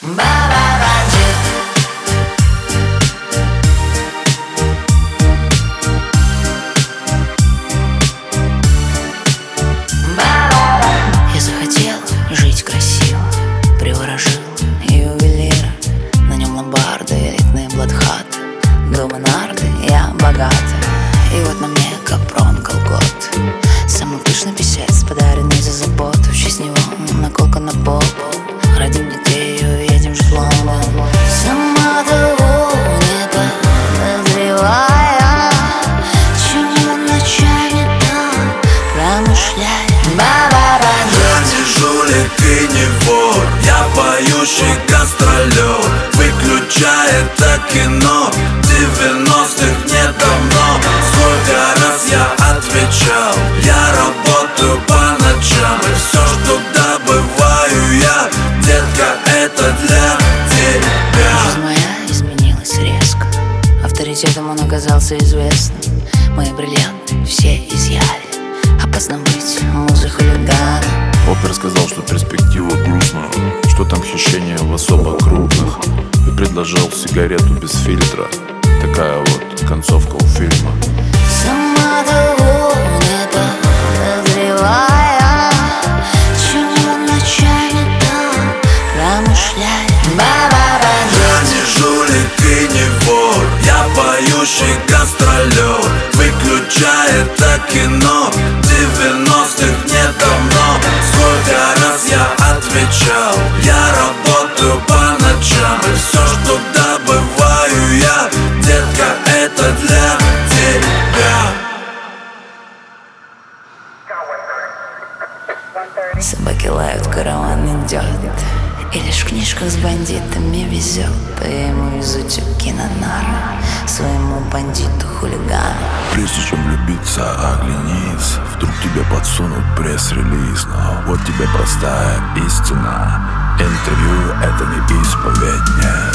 Я захотел жить красиво, приворожил ювелира. На нем ломбарды, элитные бладхаты, дома нарды, я богата. И вот на мне капрон колгот, самый пышный писец, подаренный за заботу. В честь него наколка на пол. Родим детей и уедем жить в Лондон. Сама того не подозревая, чем он ночами там промышляет. Я не жулик и не вор, я поющий гастролер. Выключай это кино, 90-х не давно. Сколько раз я отвечал, я работаю по ночам. И все, что добываю я, детка, это для тебя. Жизнь моя изменилась резко, авторитетом он оказался известным. Мои бриллианты все изъяли, опасно быть музой хулигана. Опер сказал, что перспектива грустная, что там хищение в особо крупных, и предложил сигарету без фильтра. Такая вот концовка у фильма. Сама того не подозревая, чем он ночами там промышляет. Я не жулик и не вор, я поющий гастролер. Выключай это кино, 90-х не давно. Сколько раз я отвечал, я работаю по ночам. И все, что добываю я, детка, это для тебя. Собаки лают, караван идет, и лишь в книжках с бандитами везет. По ему везу тюки на нары, своему бандиту хулигану. Прежде чем влюбиться, оглянись, вдруг тебе подсунут пресс-релиз. Но вот тебе простая истина: интервью — это не исповедь,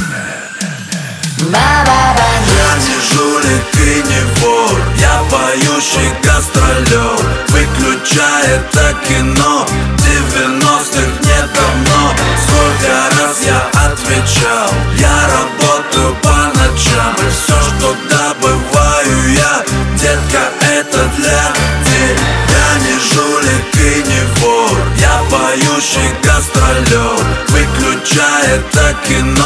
Я не жулик и не вор, я поющий гастролер. Выключай это кино, 90-х не давно. Сколько раз я отвечал, я работаю по ночам. И все, что добываю я, детка, это для тебя. Я не жулик и не вор, я поющий гастролер. Выключай это кино,